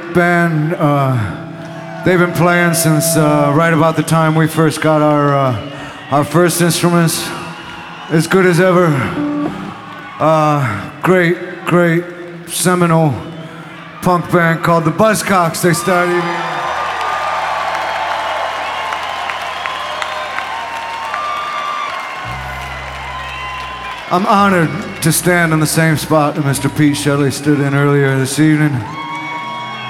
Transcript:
band. They've been playing since right about the time we first got our first instruments. As good as ever. Great seminal punk band called the Buzzcocks. They started. I'm honored to stand in the same spot that Mr. Pete Shelley stood in earlier this evening.